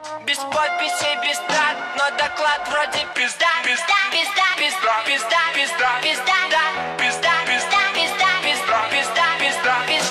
Без подписей, без дат, но доклад вроде пизда. Пизда, пизда, пизда, пизда, пизда, пизда, пизда, пизда, пизда, пизда, пизда, пизда, пизда, пизда.